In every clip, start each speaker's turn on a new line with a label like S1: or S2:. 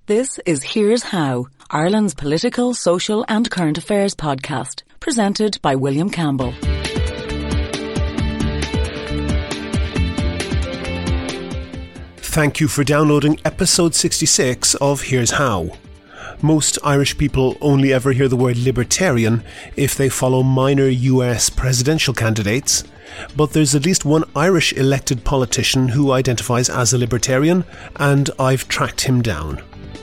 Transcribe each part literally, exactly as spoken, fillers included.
S1: This is Here's How, Ireland's political, social and current affairs podcast, presented by William Campbell.
S2: Thank you for downloading episode sixty-six of Here's How. Most Irish people only ever hear the word libertarian if they follow minor U S presidential candidates, but there's at least one Irish elected politician who identifies as a libertarian, and I've tracked him down.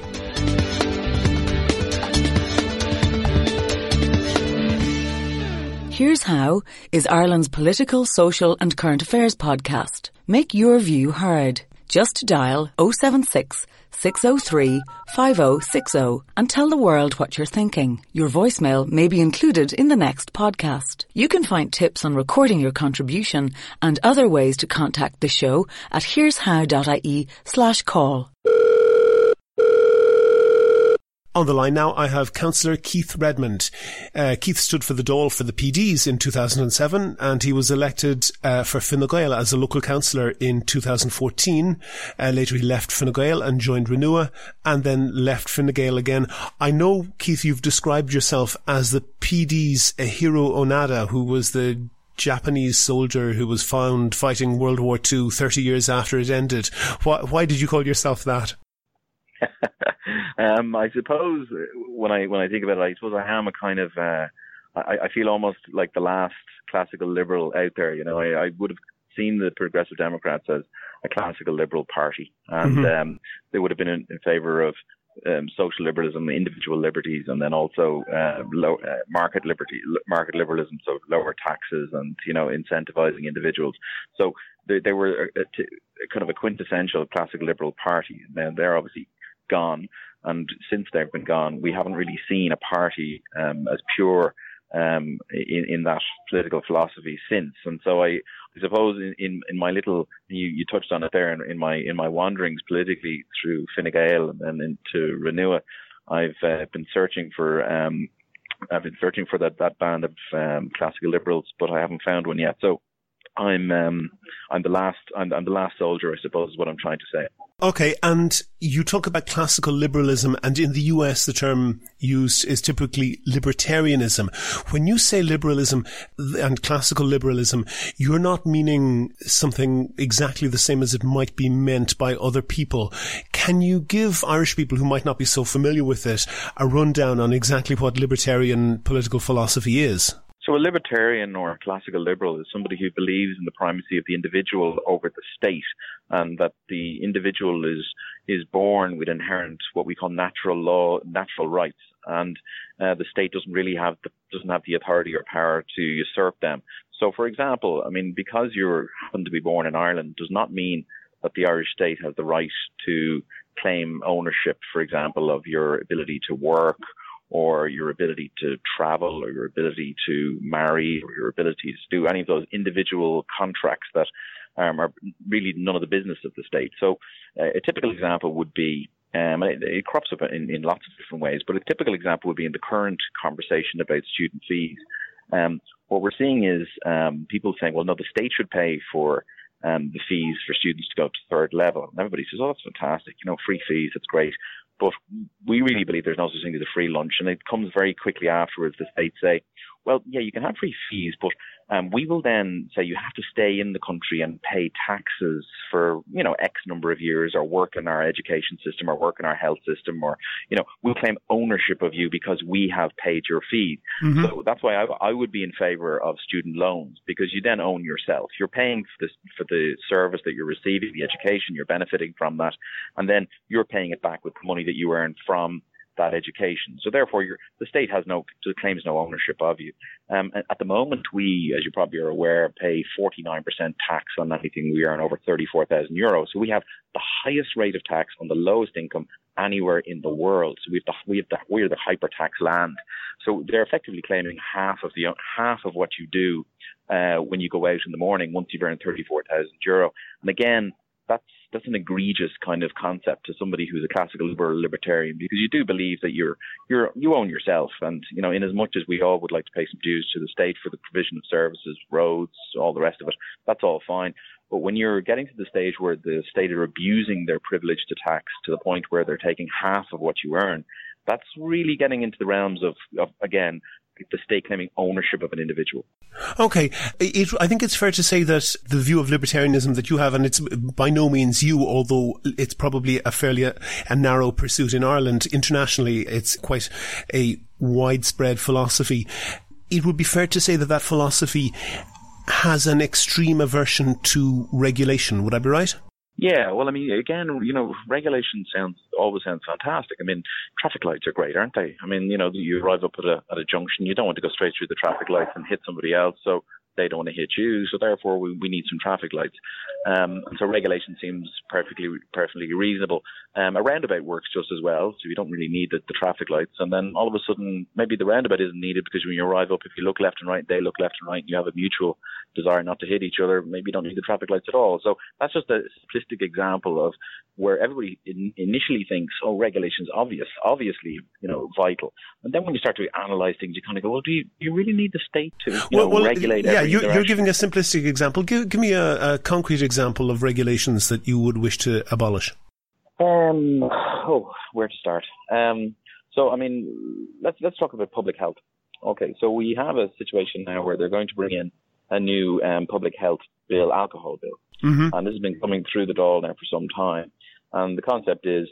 S1: Here's How is Ireland's political, social and current affairs podcast. Make your view heard. Just dial oh seven six, six oh three, five oh six oh and tell the world what you're thinking. Your voicemail may be included in the next podcast. You can find tips on recording your contribution and other ways to contact the show at here'show.ie slash call.
S2: On the line now, I have Councillor Keith Redmond. Uh, Keith stood for the Dáil for the P Ds in two thousand seven, and he was elected uh, for Fine Gael as a local councillor in two thousand fourteen. Uh, later he left Fine Gael and joined Renua, and then left Fine Gael again. I know, Keith, you've described yourself as the P D's Hiro Onada, who was the Japanese soldier who was found fighting World War Two thirty years after it ended. Why, why did you call yourself that?
S3: um, I suppose when I when I think about it, I suppose I am a kind of uh, I, I feel almost like the last classical liberal out there. You know, I, I would have seen the Progressive Democrats as a classical liberal party, and mm-hmm. um, they would have been in, in favour of um, social liberalism, individual liberties, and then also uh, low, uh, market liberty, market liberalism, so lower taxes and you know incentivising individuals. So they, they were a, a, a kind of a quintessential classical liberal party. Now they're obviously gone, and since they've been gone, we haven't really seen a party um, as pure um, in, in that political philosophy since. And so I, I suppose in, in, in my little, you, you touched on it there, in, in my in my wanderings politically through Fine Gael and then into Renua, I've uh, been searching for um, I've been searching for that, that band of um, classical liberals, but I haven't found one yet. So I'm um, I'm the last I'm, I'm the last soldier, I suppose, is what I'm trying to say.
S2: Okay, and you talk about classical liberalism, and in the U S the term used is typically libertarianism. When you say liberalism and classical liberalism, you're not meaning something exactly the same as it might be meant by other people. Can you give Irish people who might not be so familiar with it a rundown on exactly what libertarian political philosophy is?
S3: So a libertarian or a classical liberal is somebody who believes in the primacy of the individual over the state, and that the individual is is born with inherent what we call natural law, natural rights, and uh, the state doesn't really have the, doesn't have the authority or power to usurp them. So, for example, I mean, because you happen to be born in Ireland does not mean that the Irish state has the right to claim ownership, for example, of your ability to work, or your ability to travel, or your ability to marry, or your ability to do any of those individual contracts that um, are really none of the business of the state. So uh, a typical example would be, um, it, it crops up in, in lots of different ways, but a typical example would be in the current conversation about student fees. Um, what we're seeing is um, people saying, well, no, the state should pay for um, the fees for students to go to third level. And everybody says, oh, that's fantastic, you know, free fees, that's great. But we really believe there's no such thing as a free lunch. And it comes very quickly afterwards. The state say, well, yeah, you can have free fees, but um, we will then say you have to stay in the country and pay taxes for, you know, X number of years, or work in our education system, or work in our health system, or, you know, we'll claim ownership of you because we have paid your fees. Mm-hmm. So that's why I, I would be in favour of student loans, because you then own yourself. You're paying for, this, for the service that you're receiving, the education, you're benefiting from that, and then you're paying it back with the money that you earn from that education. So therefore, you're, the state has no claims no ownership of you. Um, at the moment, we, as you probably are aware, pay forty-nine percent tax on anything we earn over thirty-four thousand euros. So we have the highest rate of tax on the lowest income anywhere in the world. So we have the, we have the, we're the hyper tax land. So they're effectively claiming half of the half of what you do uh, when you go out in the morning once you've earned thirty-four thousand euro. And again, that's that's an egregious kind of concept to somebody who's a classical liberal libertarian, because you do believe that you're you're you own yourself, and you know, in as much as we all would like to pay some dues to the state for the provision of services, roads, all the rest of it, that's all fine. But when you're getting to the stage where the state are abusing their privilege to tax to the point where they're taking half of what you earn, that's really getting into the realms of, of again, the state claiming ownership of an individual.
S2: Okay. It, I think it's fair to say that the view of libertarianism that you have, and it's by no means you, although it's probably a fairly a, a narrow pursuit in Ireland, internationally it's quite a widespread philosophy. It would be fair to say that that philosophy has an extreme aversion to regulation. Would I be right?
S3: Yeah, well, I mean, again, you know, regulation sounds always sounds fantastic. I mean, traffic lights are great, aren't they? I mean, you know, you arrive up at a at a junction, you don't want to go straight through the traffic lights and hit somebody else, so they don't want to hit you. So therefore, we, we need some traffic lights. Um, and so regulation seems perfectly perfectly reasonable. Um, a roundabout works just as well, so you don't really need the, the traffic lights. And then all of a sudden, maybe the roundabout isn't needed because when you arrive up, if you look left and right, they look left and right, and you have a mutual desire not to hit each other, maybe you don't need the traffic lights at all. So that's just a simplistic example of where everybody in, initially thinks, oh, regulation's obvious, obviously, you know, vital. And then when you start to analyse things, you kind of go, well, do you, you really need the state to you
S2: well,
S3: know,
S2: well,
S3: regulate
S2: yeah,
S3: every
S2: you're,
S3: interaction?
S2: you're giving a simplistic example. Give, give me a, a concrete example of regulations that you would wish to abolish.
S3: Um, oh, where to start? Um, so, I mean, let's let's talk about public health. Okay, so we have a situation now where they're going to bring in a new um, public health bill, alcohol bill. Mm-hmm. And this has been coming through the Dáil now for some time. And the concept is,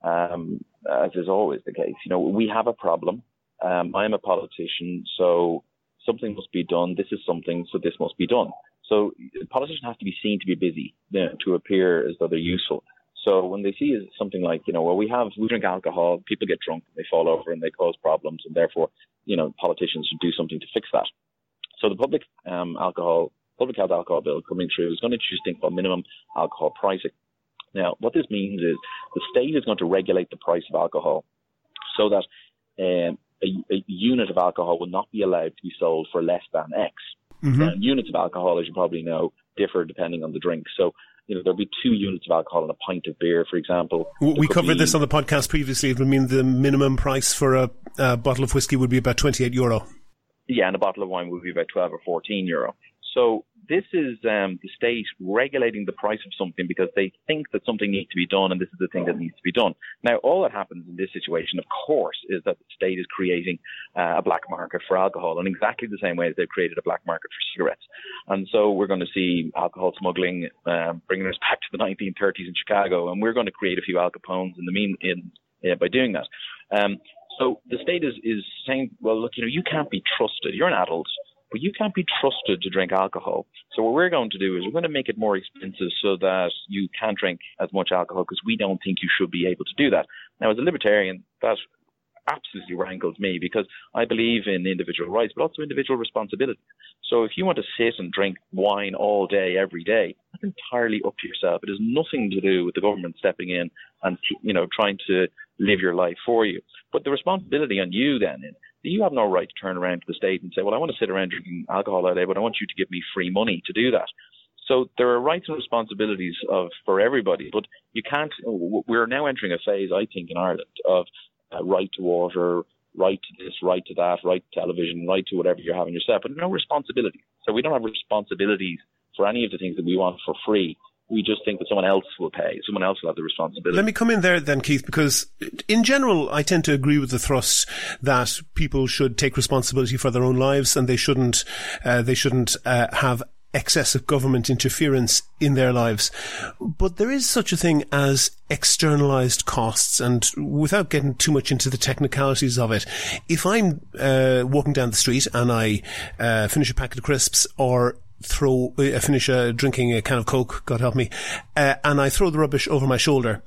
S3: um, as is always the case, you know, we have a problem. Um, I'm a politician, so something must be done. This is something, so this must be done. So politicians have to be seen to be busy, you know, to appear as though they're useful. So when they see something like, you know, well, we have, we drink alcohol, people get drunk, they fall over and they cause problems, and therefore, you know, politicians should do something to fix that. So the public um, alcohol, public health alcohol bill coming through is going to introduce things called minimum alcohol pricing. Now, what this means is the state is going to regulate the price of alcohol so that um, a, a unit of alcohol will not be allowed to be sold for less than X. Mm-hmm. And units of alcohol, as you probably know, differ depending on the drink. So, you know, there'll be two units of alcohol in a pint of beer, for example.
S2: We covered
S3: be,
S2: this on the podcast previously. It would mean the minimum price for a, a bottle of whiskey would be about twenty-eight euro.
S3: Yeah, and a bottle of wine would be about twelve or fourteen euro. So this is um, the state regulating the price of something because they think that something needs to be done, and this is the thing that needs to be done. Now, all that happens in this situation, of course, is that the state is creating uh, a black market for alcohol in exactly the same way as they've created a black market for cigarettes. And so we're going to see alcohol smuggling, um, bringing us back to the nineteen thirties in Chicago, and we're going to create a few Al Capones in the mean in uh, by doing that. Um, so the state is is saying, well, look, you know, you can't be trusted. You're an adult, but you can't be trusted to drink alcohol. So what we're going to do is we're going to make it more expensive so that you can't drink as much alcohol because we don't think you should be able to do that. Now, as a libertarian, that absolutely rankles me because I believe in individual rights, but also individual responsibility. So if you want to sit and drink wine all day, every day, that's entirely up to yourself. It has nothing to do with the government stepping in and, you know, trying to live your life for you. But the responsibility on you then is you have no right to turn around to the state and say, well, I want to sit around drinking alcohol all day, but I want you to give me free money to do that. So there are rights and responsibilities of for everybody, but you can't. We're now entering a phase, I think, in Ireland of uh, right to water, right to this, right to that, right to television, right to whatever you're having yourself, but no responsibility. So we don't have responsibilities for any of the things that we want for free. We just think that someone else will pay. Someone else will have the responsibility.
S2: Let me come in there then, Keith, because in general, I tend to agree with the thrust that people should take responsibility for their own lives and they shouldn't, uh, they shouldn't, uh, have excessive government interference in their lives. But there is such a thing as externalized costs, and without getting too much into the technicalities of it, if I'm, uh, walking down the street and I, uh, finish a packet of crisps or throw, uh, finish uh, drinking a can of Coke, God help me, uh, and I throw the rubbish over my shoulder,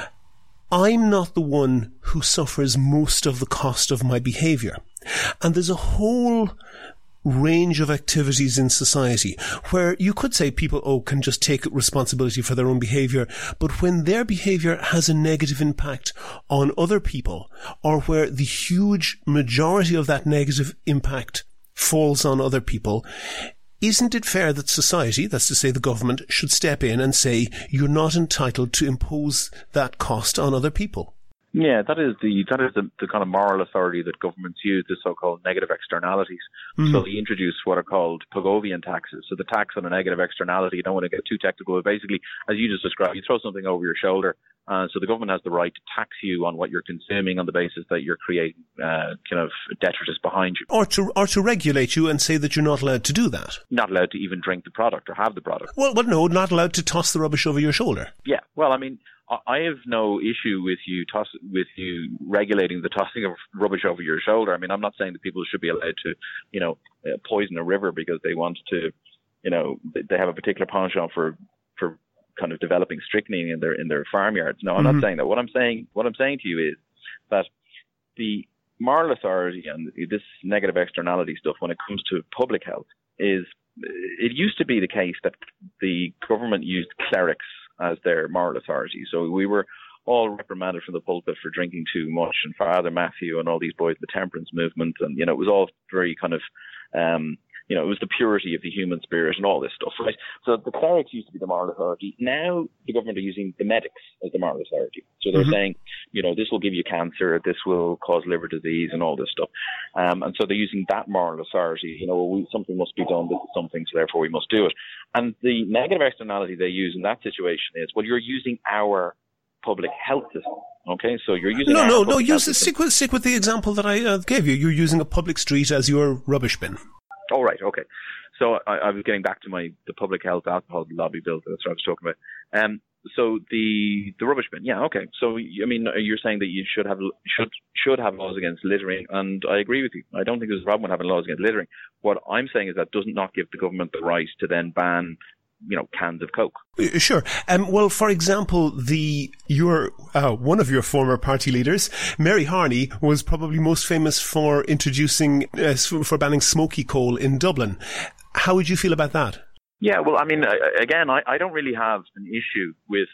S2: I'm not the one who suffers most of the cost of my behaviour. And there's a whole range of activities in society where you could say people, oh, can just take responsibility for their own behaviour, but when their behaviour has a negative impact on other people, or where the huge majority of that negative impact falls on other people, isn't it fair that society, that's to say the government, should step in and say you're not entitled to impose that cost on other people?
S3: Yeah, that is the that is the, the kind of moral authority that governments use, the so-called negative externalities. Mm. So they introduce what are called Pigovian taxes. So the tax on a negative externality, you don't want to get too technical, but basically, as you just described, you throw something over your shoulder. Uh, so the government has the right to tax you on what you're consuming on the basis that you're creating uh, kind of detritus behind you.
S2: Or to or to regulate you and say that you're not allowed to do that.
S3: Not allowed to even drink the product or have the product.
S2: Well, well no, not allowed to toss the rubbish over your shoulder.
S3: Yeah, well, I mean, I have no issue with you toss, with you regulating the tossing of rubbish over your shoulder. I mean, I'm not saying that people should be allowed to, you know, uh, poison a river because they want to, you know, they have a particular penchant for for kind of developing strychnine in their in their farmyards. No, I'm mm-hmm. not saying that. What I'm saying, what I'm saying to you is that the moral authority and this negative externality stuff, when it comes to public health, is it used to be the case that the government used clerics as their moral authority. So we were all reprimanded from the pulpit for drinking too much, and Father Matthew and all these boys, the temperance movement, and, you know, it was all very kind of, um, you know, it was the purity of the human spirit and all this stuff, right? So the clerics used to be the moral authority. Now the government are using the medics as the moral authority. So they're mm-hmm. saying, you know, this will give you cancer, this will cause liver disease and all this stuff. Um, and so they're using that moral authority. You know, well, we, something must be done, this is something, so therefore we must do it. And the negative externality they use in that situation is, well, you're using our public health system. Okay, so you're using
S2: no,
S3: our
S2: no,
S3: public
S2: no. Use
S3: health
S2: stick with stick with the example that I uh, gave you. You're using a public street as your rubbish bin.
S3: Oh, right, okay. So I, I was getting back to my the public health alcohol lobby bill. That's what I was talking about. Um, so the the rubbish bin, yeah, okay. So I mean, you're saying that you should have should should have laws against littering, and I agree with you. I don't think there's a problem with having laws against littering. What I'm saying is that does not give the government the right to then ban, you know, cans of Coke.
S2: Sure. Um, well, for example, the your uh, one of your former party leaders, Mary Harney, was probably most famous for introducing uh, for banning smoky coal in Dublin. How would you feel about that?
S3: Yeah, well, I mean, again, I, I don't really have an issue with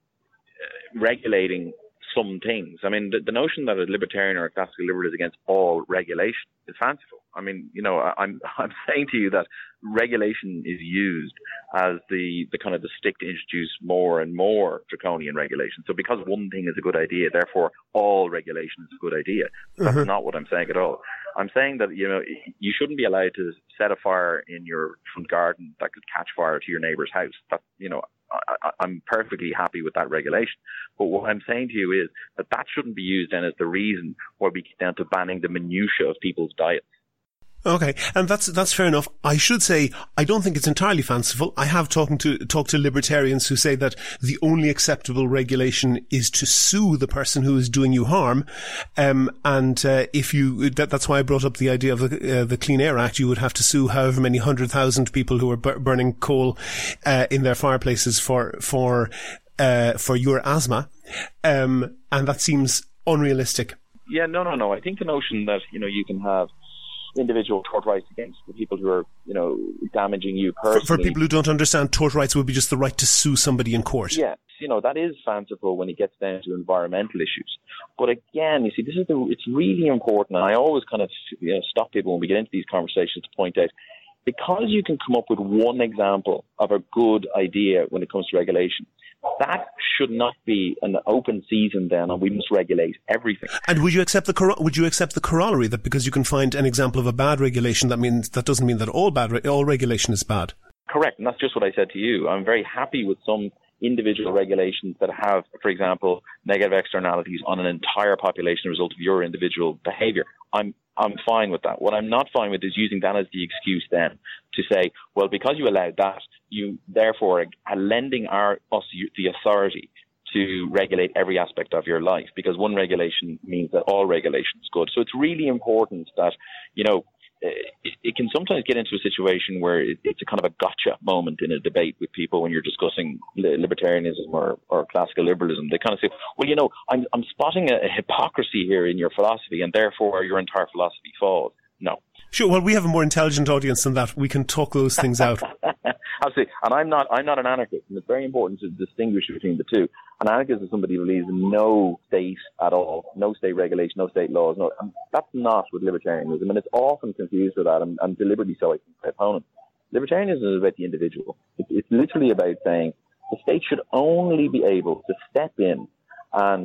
S3: uh, regulating some things. I mean, the, the notion that a libertarian or a classical liberal is against all regulation is fanciful. I mean, you know, I, I'm I'm saying to you that regulation is used as the, the kind of the stick to introduce more and more draconian regulation. So because one thing is a good idea, therefore all regulation is a good idea. That's mm-hmm. not what I'm saying at all. I'm saying that, you know, you shouldn't be allowed to set a fire in your front garden that could catch fire to your neighbour's house. That, you know, I, I'm perfectly happy with that regulation. But what I'm saying to you is that that shouldn't be used then as the reason why we get down to banning the minutiae of people's diets.
S2: Okay, and that's that's fair enough. I should say I don't think it's entirely fanciful. I have talking to talked to libertarians who say that the only acceptable regulation is to sue the person who is doing you harm. Um, and uh, if you that, that's why I brought up the idea of the, uh, the Clean Air Act. You would have to sue however many hundred thousand people who are b- burning coal uh, in their fireplaces for for uh, for your asthma, um, and that seems unrealistic.
S3: Yeah, no, no, no. I think the notion that, you know, you can have individual tort rights against the people who are, you know, damaging you personally.
S2: For, for people who don't understand, tort rights would be just the right to sue somebody in court.
S3: Yeah, you know, that is fanciful when it gets down to environmental issues. But again, you see, this is the, it's really important, and I always kind of, you know, stop people when we get into these conversations to point out, because you can come up with one example of a good idea when it comes to regulation, that should not be an open season then, and we must regulate everything.
S2: And would you accept the cor- would you accept the corollary that because you can find an example of a bad regulation, that means that doesn't mean that all bad re- all regulation is bad?
S3: Correct, and that's just what I said to you. I'm very happy with some individual regulations that have, for example, negative externalities on an entire population as a result of your individual behaviour. I'm I'm fine with that. What I'm not fine with is using that as the excuse then to say, well, because you allowed that, you therefore are lending our us the authority to regulate every aspect of your life, because one regulation means that all regulation is good. So it's really important that, you know, it, it can sometimes get into a situation where it, it's a kind of a gotcha moment in a debate with people when you're discussing libertarianism or, or classical liberalism. They kind of say, well, you know, I'm, I'm spotting a, a hypocrisy here in your philosophy, and therefore your entire philosophy falls. No.
S2: Sure. Well, we have a more intelligent audience than that. We can talk those things out.
S3: Absolutely. And I'm not, I'm not an anarchist, and it's very important to distinguish between the two. An anarchist is somebody who believes in no state at all, no state regulation, no state laws. No, and that's not with libertarianism, and it's often confused with that, and, and deliberately so, I think, by opponents. Libertarianism is about the individual. It, it's literally about saying the state should only be able to step in and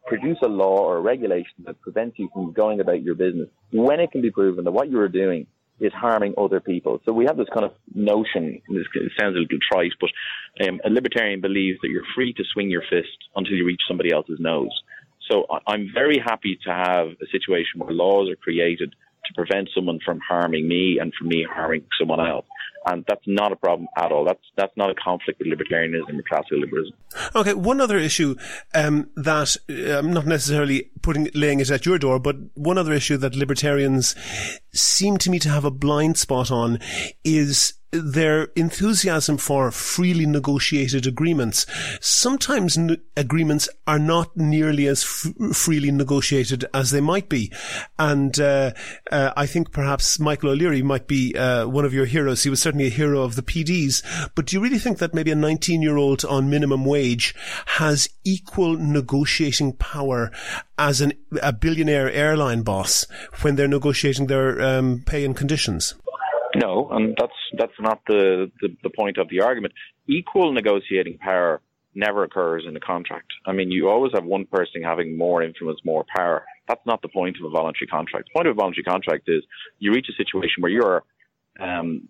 S3: produce a law or a regulation that prevents you from going about your business when it can be proven that what you are doing is harming other people. So we have this kind of notion, this it sounds a little trite, but um, a libertarian believes that you're free to swing your fist until you reach somebody else's nose. So I'm very happy to have a situation where laws are created to prevent someone from harming me and from me harming someone else. And that's not a problem at all. That's that's not a conflict with libertarianism or classical liberalism.
S2: Okay, one other issue um, that uh, I'm not necessarily putting laying it at your door, but one other issue that libertarians seem to me to have a blind spot on is their enthusiasm for freely negotiated agreements. Sometimes n- agreements are not nearly as f- freely negotiated as they might be. And uh, uh, I think perhaps Michael O'Leary might be uh, one of your heroes. He was certainly a hero of the P Ds. But do you really think that maybe a nineteen-year-old on minimum wage has equal negotiating power as an, a billionaire airline boss when they're negotiating their um, pay and conditions?
S3: No, and that's that's not the, the, the point of the argument. Equal negotiating power never occurs in a contract. I mean, you always have one person having more influence, more power. That's not the point of a voluntary contract. The point of a voluntary contract is you reach a situation where you're um,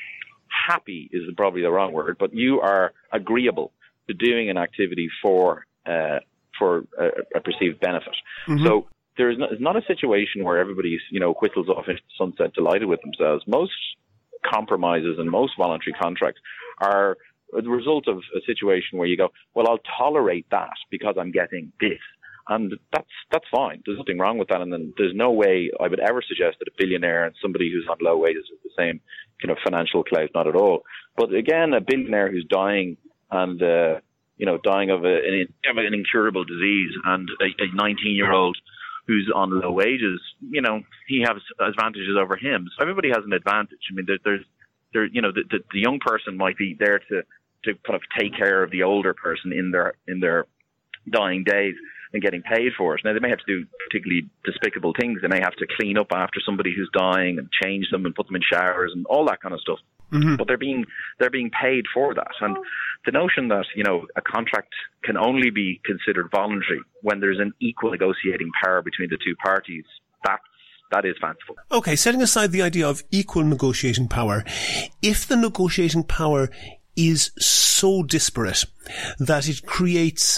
S3: happy is probably the wrong word, but you are agreeable to doing an activity for uh, for a, a perceived benefit. Mm-hmm. So there is not, it's not a situation where everybody's, you know, whistles off into the sunset delighted with themselves. Most compromises and most voluntary contracts are the result of a situation where you go, well, I'll tolerate that because I'm getting this. And that's that's fine. There's nothing wrong with that. And then there's no way I would ever suggest that a billionaire and somebody who's on low wages is the same kind of financial clout, not at all. But again, a billionaire who's dying and, uh, you know, dying of a, an, an incurable disease, and a nineteen-year-old who's on low wages, you know, he has advantages over him. So everybody has an advantage. I mean, there, there's, there, you know, the, the, the young person might be there to, to kind of take care of the older person in their, in their dying days and getting paid for it. Now, they may have to do particularly despicable things. They may have to clean up after somebody who's dying and change them and put them in showers and all that kind of stuff. Mm-hmm. But they're being they're being paid for that. And the notion that, you know, a contract can only be considered voluntary when there's an equal negotiating power between the two parties, that's that is fanciful.
S2: Okay, setting aside the idea of equal negotiating power, if the negotiating power is so disparate that it creates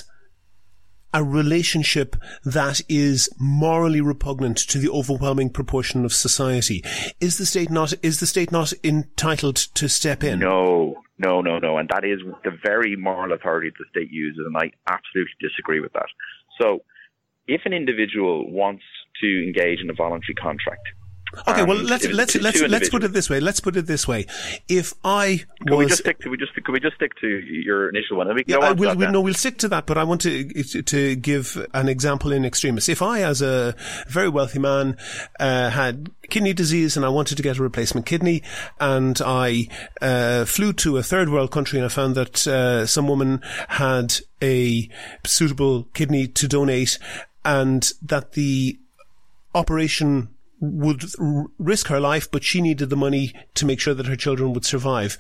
S2: a relationship that is morally repugnant to the overwhelming proportion of society, is the state not is the state not entitled to step in?
S3: No, no, no, no. And that is the very moral authority the state uses, and I absolutely disagree with that. So if an individual wants to engage in a voluntary contract,
S2: Okay, well let's let's let's let's put it this way. Let's put it this way. If I was,
S3: can we just stick to we just can we just stick to your initial one? And we can
S2: yeah,
S3: go on
S2: we'll,
S3: to that
S2: we'll,
S3: then.
S2: no, we'll stick to that. But I want to to give an example in extremis. If I, as a very wealthy man, uh, had kidney disease and I wanted to get a replacement kidney, and I uh, flew to a third world country and I found that uh, some woman had a suitable kidney to donate, and that the operation would r- risk her life, but she needed the money to make sure that her children would survive.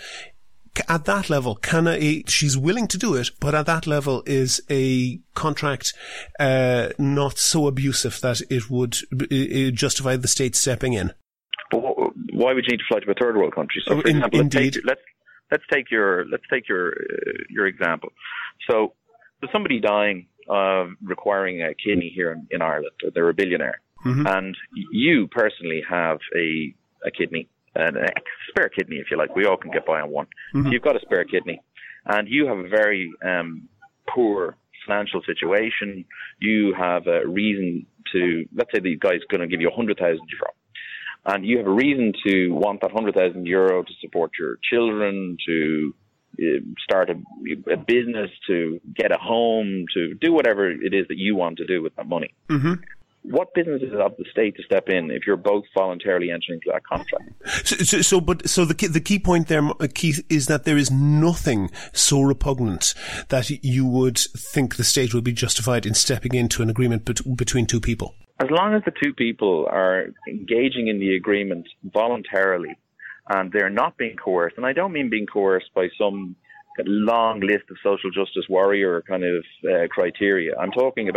S2: At that level, can a, she's willing to do it, but at that level is a contract uh, not so abusive that it would uh, justify the state stepping in?
S3: But why would you need to fly to a third world country? So, for
S2: in,
S3: example, let's
S2: indeed.
S3: take, let's let's take your let's take your uh, your example. So, there's somebody dying, uh, requiring a kidney here in, in Ireland. They're a billionaire. Mm-hmm. And you personally have a, a kidney, an, a spare kidney, if you like. We all can get by on one. Mm-hmm. So you've got a spare kidney, and you have a very um, poor financial situation. You have a reason to, let's say the guy's going to give you one hundred thousand euro. And you have a reason to want that one hundred thousand euro to support your children, to uh, start a, a business, to get a home, to do whatever it is that you want to do with that money. Mm-hmm. What business is it of the state to step in if you're both voluntarily entering into that contract?
S2: So, so, so but so the key, the key point there, Keith, is that there is nothing so repugnant that you would think the state would be justified in stepping into an agreement bet- between two people.
S3: As long as the two people are engaging in the agreement voluntarily and they're not being coerced, and I don't mean being coerced by some long list of social justice warrior kind of uh, criteria. I'm talking about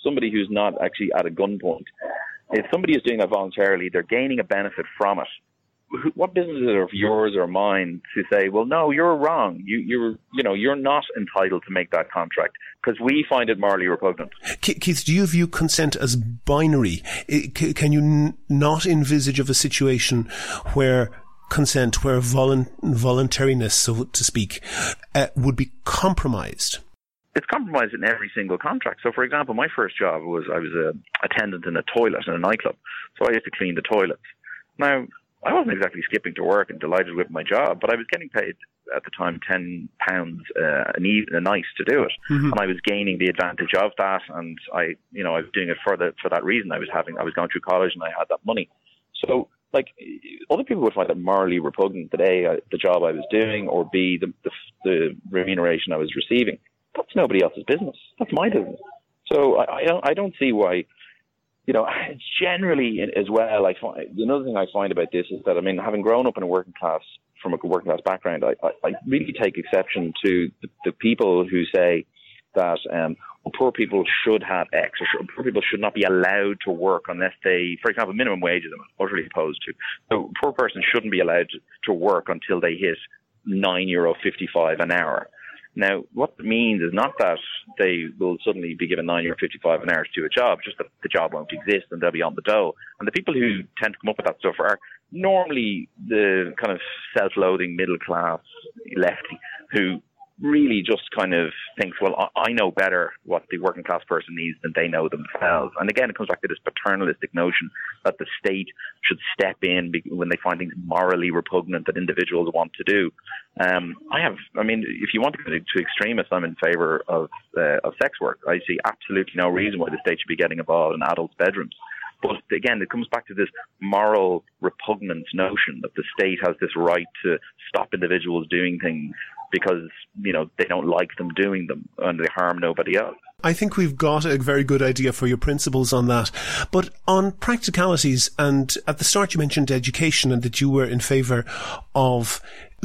S3: somebody who's not actually at a gunpoint, if somebody is doing that voluntarily, they're gaining a benefit from it. What business is it of yours or mine to say, well, no, you're wrong. You, you're, you know, you're not entitled to make that contract because we find it morally repugnant.
S2: Keith, do you view consent as binary? Can you n- not envisage of a situation where consent, where volu- voluntariness, so to speak, uh, would be compromised?
S3: It's compromised in every single contract. So, for example, my first job was I was a attendant in a toilet in a nightclub. So I used to clean the toilets. Now, I wasn't exactly skipping to work and delighted with my job, but I was getting paid at the time ten pounds uh, an eve- a night to do it, mm-hmm. and I was gaining the advantage of that. And I, you know, I was doing it for the for that reason. I was having, I was going through college, and I had that money. So, like, other people would find it morally repugnant that A, uh, the job I was doing, or B, the, the the remuneration I was receiving. That's nobody else's business. That's my business. So I, I don't I don't see why. You know, generally as well, I find, another thing I find about this is that, I mean, having grown up in a working class, from a working class background, I, I, I really take exception to the, the people who say that um, well, poor people should have X, or should, poor people should not be allowed to work unless they, for example, minimum wages I'm utterly opposed to. So a poor person shouldn't be allowed to, to work until they hit nine euro fifty-five an hour. Now, what it means is not that they will suddenly be given nine euro fifty-five an hour to do a job, just that the job won't exist and they'll be on the dole. And the people who tend to come up with that stuff are normally the kind of self-loathing middle-class lefty who really just kind of thinks, well, I know better what the working class person needs than they know themselves. And again, it comes back to this paternalistic notion that the state should step in when they find things morally repugnant that individuals want to do. Um, I have, I mean, if you want to go to extremists, I'm in favour of uh, of sex work. I see absolutely no reason why the state should be getting involved in adults' bedrooms. But again, it comes back to this moral repugnant notion that the state has this right to stop individuals doing things because, you know, they don't like them doing them and they harm nobody else.
S2: I think we've got a very good idea for your principles on that. But on practicalities, and at the start you mentioned education and that you were in favour of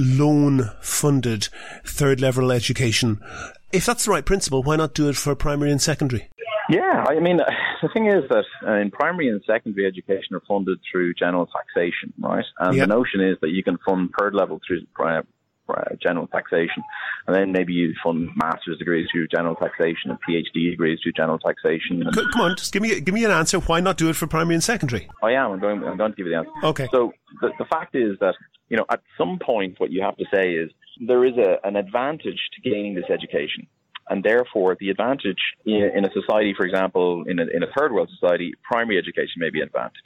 S2: loan-funded third-level education. If that's the right principle, why not do it for primary and secondary?
S3: Yeah, I mean, the thing is that uh, in primary and secondary education are funded through general taxation, right? And yep. The notion is that you can fund third level through uh, general taxation, and then maybe you fund master's degrees through general taxation and PhD degrees through general taxation. And
S2: come on, just give me give me an answer. Why not do it for primary and secondary?
S3: I am. I'm going. I'm going to give you the answer.
S2: Okay.
S3: So the, the fact is that, you know, at some point, what you have to say is there is a, an advantage to gaining this education. And therefore, the advantage in, in a society, for example, in a, in a third world society, primary education may be an advantage.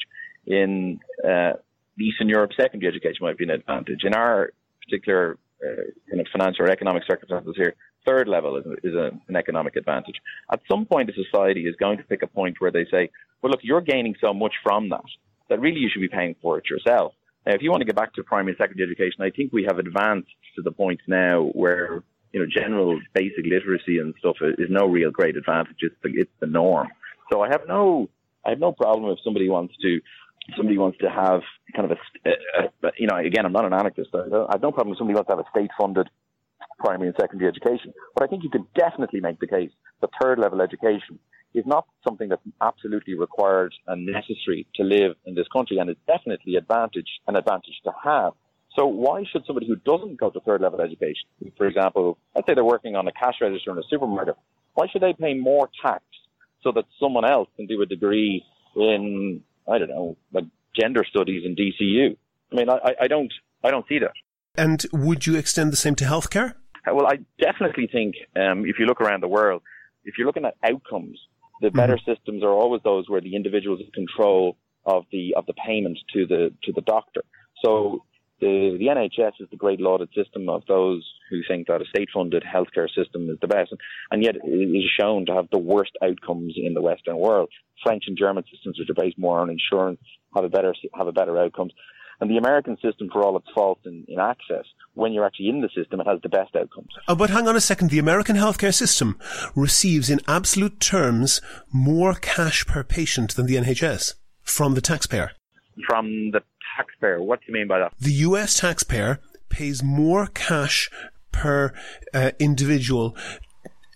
S3: In uh, Eastern Europe, secondary education might be an advantage. In our particular uh, kind of financial or economic circumstances here, third level is, is a, an economic advantage. At some point, a society is going to pick a point where they say, well, look, you're gaining so much from that, that really you should be paying for it yourself. Now, if you want to get back to primary and secondary education, I think we have advanced to the point now where, you know, general basic literacy and stuff is no real great advantage. It's the, it's the norm. So I have no, I have no problem if somebody wants to, somebody wants to have kind of a, a, a you know, again, I'm not an anarchist. I have no problem if somebody wants to have a state-funded primary and secondary education. But I think you could definitely make the case that third-level education is not something that's absolutely required and necessary to live in this country, and it's definitely advantage, an advantage to have. So why should somebody who doesn't go to third-level education, for example, let's say they're working on a cash register in a supermarket, why should they pay more tax so that someone else can do a degree in, I don't know, like gender studies in D C U? I mean, I, I don't, I don't see that.
S2: And would you extend the same to healthcare?
S3: Well, I definitely think um, if you look around the world, if you're looking at outcomes, the better mm-hmm. systems are always those where the individual is in control of the of the payment to the to the doctor. So the the N H S is the great lauded system of those who think that a state-funded healthcare system is the best, and, and yet it is shown to have the worst outcomes in the Western world. French and German systems, which are based more on insurance, have a better have a better outcomes. And the American system, for all its faults in, in access, when you're actually in the system, it has the best outcomes.
S2: Oh, but hang on a second. The American healthcare system receives, in absolute terms, more cash per patient than the N H S from the taxpayer.
S3: From the taxpayer? What do you mean by that?
S2: The U S taxpayer pays more cash per uh, individual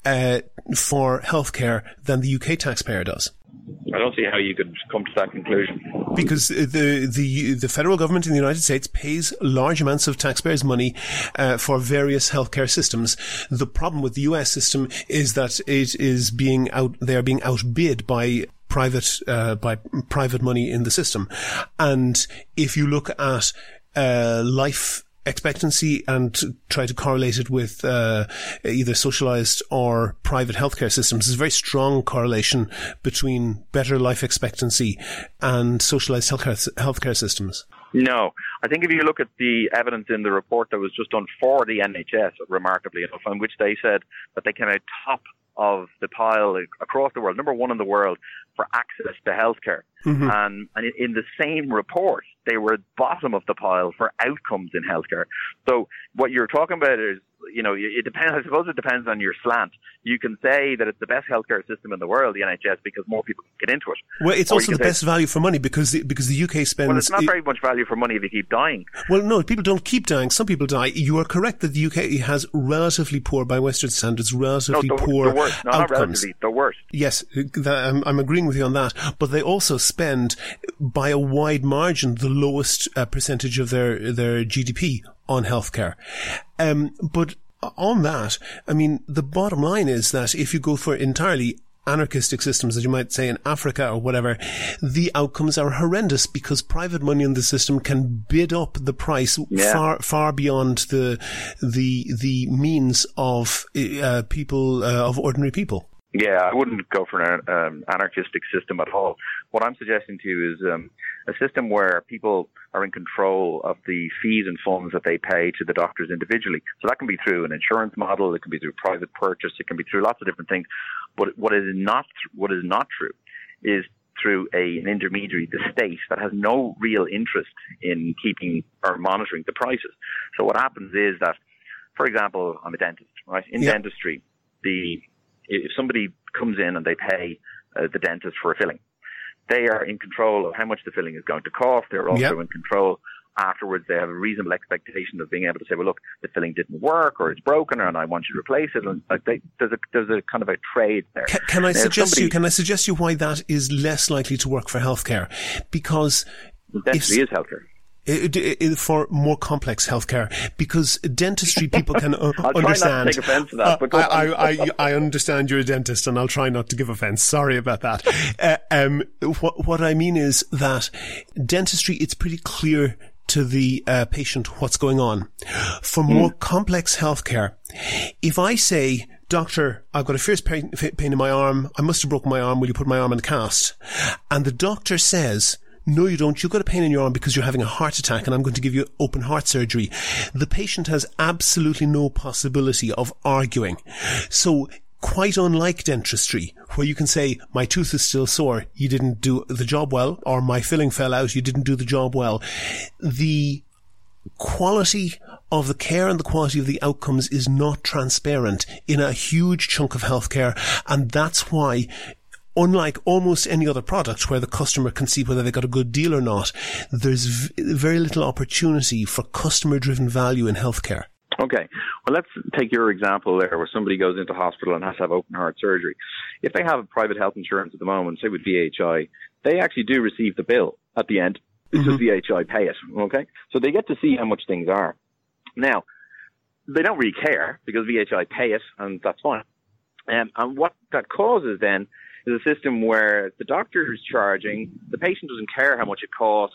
S2: uh, for healthcare than the U K taxpayer does.
S3: I don't see how you could come to that conclusion.
S2: Because the the the federal government in the United States pays large amounts of taxpayers' money uh, for various healthcare systems. The problem with the U S system is that it is being out they are being outbid by private uh, by private money in the system. And if you look at uh, life expectancy and try to correlate it with uh, either socialized or private healthcare systems, there's a very strong correlation between better life expectancy and socialized healthcare, healthcare systems.
S3: No. I think if you look at the evidence in the report that was just done for the N H S, remarkably enough, on which they said that they came out top of the pile across the world, number one in the world for access to healthcare. Mm-hmm. And, and in the same report, they were bottom of the pile for outcomes in healthcare. So what you're talking about is, you know, it depends. I suppose it depends on your slant. You can say that it's the best healthcare system in the world, the N H S, because more people can get into it.
S2: Well, it's or also the best value for money because the, because the U K spends...
S3: Well, it's not very much value for money if you keep dying.
S2: Well, no, people don't keep dying. Some people die. You are correct that the U K has relatively poor, by Western standards, relatively
S3: no, the,
S2: poor
S3: the worst. No,
S2: outcomes.
S3: Not relatively, the worst.
S2: Yes, that, I'm, I'm agreeing with you on that. But they also spend, by a wide margin, the lowest uh, percentage of their, their G D P on healthcare. Um, but on that, I mean, the bottom line is that if you go for entirely anarchistic systems, as you might say in Africa or whatever, the outcomes are horrendous because private money in the system can bid up the price yeah. far, far beyond the, the, the means of uh, people, uh, of ordinary people.
S3: Yeah, I wouldn't go for an um, anarchistic system at all. What I'm suggesting to you is um, a system where people are in control of the fees and funds that they pay to the doctors individually. So that can be through an insurance model, it can be through private purchase, it can be through lots of different things. But what is not what is not true is through a, an intermediary, the state, that has no real interest in keeping or monitoring the prices. So what happens is that, for example, I'm a dentist, right? In yeah. dentistry, the if somebody comes in and they pay uh, the dentist for a filling, they are in control of how much the filling is going to cost. They're also yep. in control afterwards. They have a reasonable expectation of being able to say, well, look, the filling didn't work or it's broken and I want you to replace it. And like they, there's a there's a kind of a trade there.
S2: Can, can I now, suggest somebody, you? Can I suggest you why that is less likely to work for healthcare? Because
S3: dentistry is healthcare.
S2: It, it, it, for more complex healthcare, because dentistry people can uh,
S3: I'll
S2: understand.
S3: Try not to take offense to that, but
S2: uh, I, I, I, I understand you're a dentist, and I'll try not to give offense. Sorry about that. Uh, um, what, what I mean is that dentistry, it's pretty clear to the uh, patient what's going on. For more mm. complex healthcare, if I say, doctor, I've got a fierce pain, pain in my arm, I must have broken my arm, will you put my arm in a cast? And the doctor says, no, you don't. You've got a pain in your arm because you're having a heart attack and I'm going to give you open heart surgery. The patient has absolutely no possibility of arguing. So quite unlike dentistry, where you can say, my tooth is still sore, you didn't do the job well, or my filling fell out, you didn't do the job well. The quality of the care and the quality of the outcomes is not transparent in a huge chunk of healthcare, and that's why, unlike almost any other product where the customer can see whether they got a good deal or not, there's v- very little opportunity for customer-driven value in healthcare.
S3: Okay. Well, let's take your example there where somebody goes into hospital and has to have open heart surgery. If they have private health insurance at the moment, say with V H I, they actually do receive the bill at the end because mm-hmm. V H I pay it. Okay. So they get to see how much things are. Now, they don't really care because V H I pay it and that's fine. Um, and what that causes then is a system where the doctor is charging, the patient doesn't care how much it costs,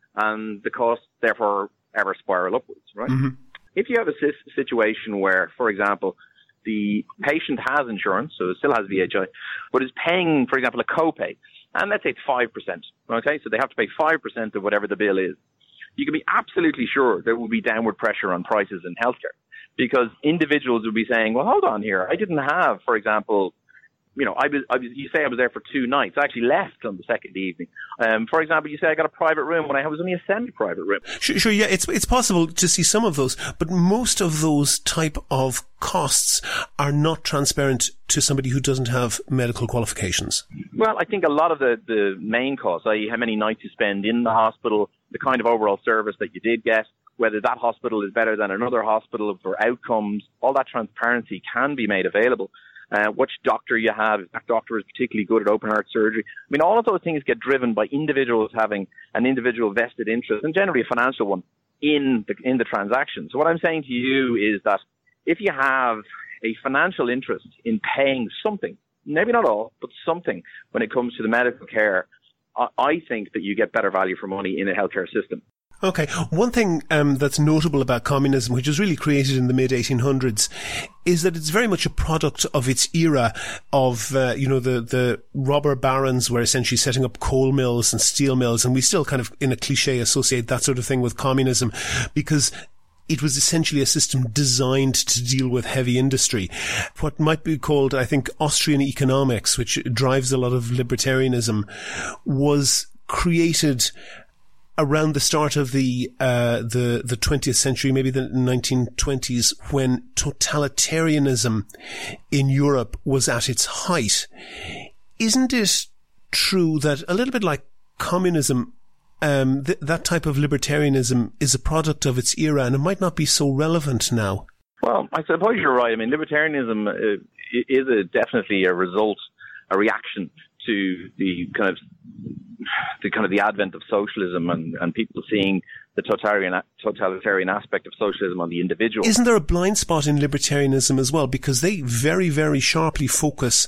S3: and the costs therefore ever spiral upwards, right? Mm-hmm. If you have a situation where, for example, the patient has insurance, so it still has V H I, but is paying, for example, a copay, and let's say it's five percent, okay? So they have to pay five percent of whatever the bill is. You can be absolutely sure there will be downward pressure on prices in healthcare because individuals will be saying, well, hold on here, I didn't have, for example, you know, I was, I was, you say I was there for two nights. I actually left on the second evening. Um, for example, you say I got a private room when I was only a semi-private room.
S2: Sure, sure, yeah, it's it's possible to see some of those, but most of those type of costs are not transparent to somebody who doesn't have medical qualifications.
S3: Well, I think a lot of the, the main costs, that is how many nights you spend in the hospital, the kind of overall service that you did get, whether that hospital is better than another hospital for outcomes, all that transparency can be made available. uh, which doctor you have, if that doctor is particularly good at open heart surgery. I mean, all of those things get driven by individuals having an individual vested interest, and generally a financial one, in the, in the transaction. So what I'm saying to you is that if you have a financial interest in paying something, maybe not all, but something, when it comes to the medical care, I, I think that you get better value for money in a healthcare system.
S2: Okay. One thing um, that's notable about communism, which was really created in the mid eighteen hundreds, is that it's very much a product of its era of, uh, you know, the, the robber barons were essentially setting up coal mills and steel mills, and we still kind of, in a cliche, associate that sort of thing with communism, because it was essentially a system designed to deal with heavy industry. What might be called, I think, Austrian economics, which drives a lot of libertarianism, was created around the start of the uh the the twentieth century, maybe the nineteen twenties, when totalitarianism in Europe was at its height. Isn't it true that a little bit like communism, um th- that type of libertarianism is a product of its era, and it might not be so relevant now?
S3: Well, I suppose you're right. I mean, libertarianism uh, is a, definitely a result, a reaction to the kind of the kind of the advent of socialism and, and people seeing the totalitarian totalitarian aspect of socialism on the individual.
S2: Isn't there a blind spot in libertarianism as well? Because they very, very sharply focus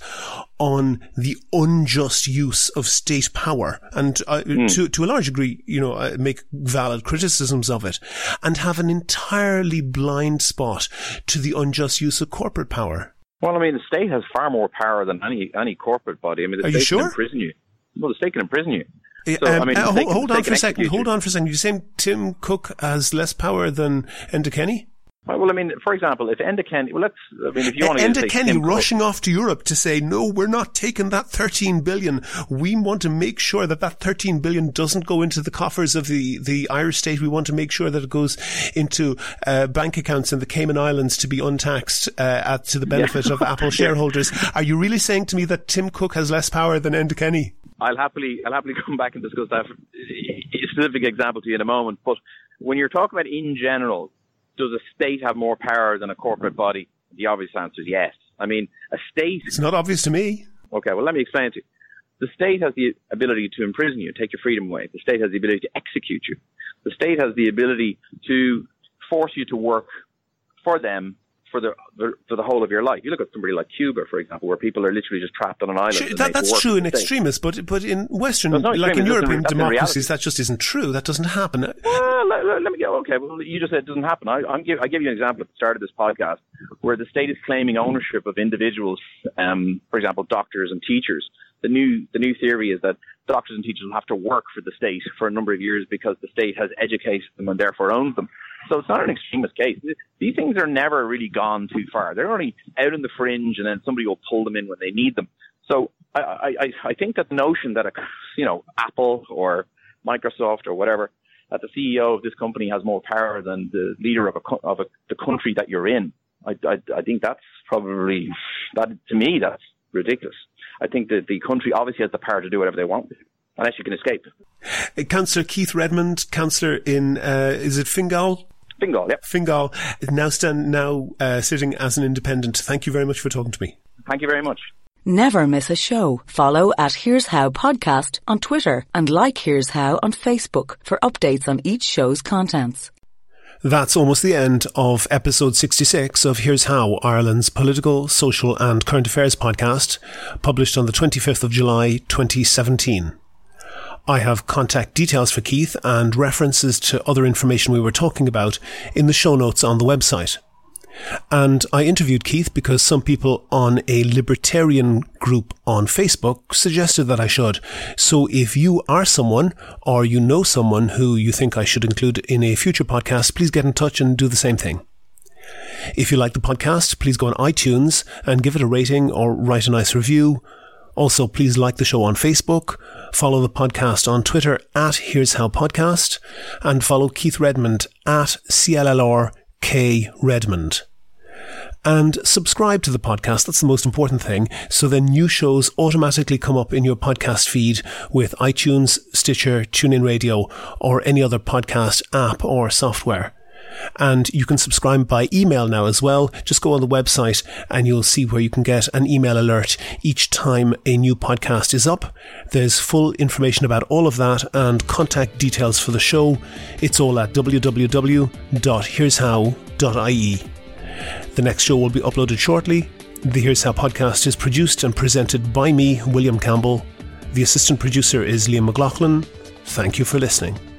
S2: on the unjust use of state power, and uh, mm. to to a large degree, you know, uh, make valid criticisms of it, and have an entirely blind spot to the unjust use of corporate power.
S3: Well, I mean, the state has far more power than any any corporate body. I mean, the
S2: Are
S3: state
S2: you sure?
S3: can imprison you. Well, the state can imprison you.
S2: So, um, I mean, uh, hold, hold on for a second. Hold on for a second. You're saying Tim Cook has less power than Enda Kenny?
S3: Well, I mean, for example, if Enda Kenny, well, let's, I mean, if you
S2: uh,
S3: want to
S2: Enda Kenny
S3: Tim
S2: rushing
S3: Cook,
S2: off to Europe to say, no, we're not taking that thirteen billion. We want to make sure that that thirteen billion doesn't go into the coffers of the, the Irish state. We want to make sure that it goes into uh, bank accounts in the Cayman Islands to be untaxed uh, at, to the benefit yeah. of Apple shareholders. Are you really saying to me that Tim Cook has less power than Enda Kenny?
S3: I'll happily, I'll happily come back and discuss that a specific example to you in a moment. But when you're talking about in general, does a state have more power than a corporate body? The obvious answer is yes. I mean, a state...
S2: It's not obvious to me.
S3: Okay, well, let me explain it to you. The state has the ability to imprison you, take your freedom away. The state has the ability to execute you. The state has the ability to force you to work for them for the for the whole of your life. You look at somebody like Cuba, for example, where people are literally just trapped on an island.
S2: Sure, that, that's true in extremis, but but in Western,
S3: no,
S2: like in European democracies, that just isn't true. That doesn't happen.
S3: Well, let, let me go. Okay, well, you just said it doesn't happen. I, I'm give, I give you an example at the start of this podcast where the state is claiming ownership of individuals, um, for example, doctors and teachers. The new the new theory is that doctors and teachers will have to work for the state for a number of years because the state has educated them and therefore owns them. So it's not an extremist case. These things are never really gone too far. They're only out in the fringe, and then somebody will pull them in when they need them. So I, I, I think that the notion that a, you know, Apple or Microsoft or whatever, that the C E O of this company has more power than the leader of a, of a, the country that you're in, I, I, I think that's probably, that to me, that's ridiculous. I think that the country obviously has the power to do whatever they want with it, unless you can escape.
S2: Uh, Councillor Keith Redmond, councillor in, uh, is it Fingal?
S3: Fingal, yeah.
S2: Fingal, now stand, now uh, sitting as an independent. Thank you very much for talking to me.
S3: Thank you very much.
S1: Never miss a show. Follow at Here's How Podcast on Twitter and like Here's How on Facebook for updates on each show's contents.
S2: That's almost the end of episode sixty-six of Here's How, Ireland's political, social and current affairs podcast, published on the twenty-fifth of July, twenty seventeen. I have contact details for Keith and references to other information we were talking about in the show notes on the website. And I interviewed Keith because some people on a libertarian group on Facebook suggested that I should. So if you are someone or you know someone who you think I should include in a future podcast, please get in touch and do the same thing. If you like the podcast, please go on iTunes and give it a rating or write a nice review. Also, please like the show on Facebook, follow the podcast on Twitter at Here's How Podcast, and follow Keith Redmond at C L L R K Redmond. And subscribe to the podcast, that's the most important thing, so then new shows automatically come up in your podcast feed with iTunes, Stitcher, TuneIn Radio, or any other podcast app or software. And you can subscribe by email now as well. Just go on the website and you'll see where you can get an email alert each time a new podcast is up. There's full information about all of that and contact details for the show. It's all at w w w dot here's how dot i e. The next show will be uploaded shortly. The Here's How podcast is produced and presented by me, William Campbell. The assistant producer is Liam McLaughlin. Thank you for listening.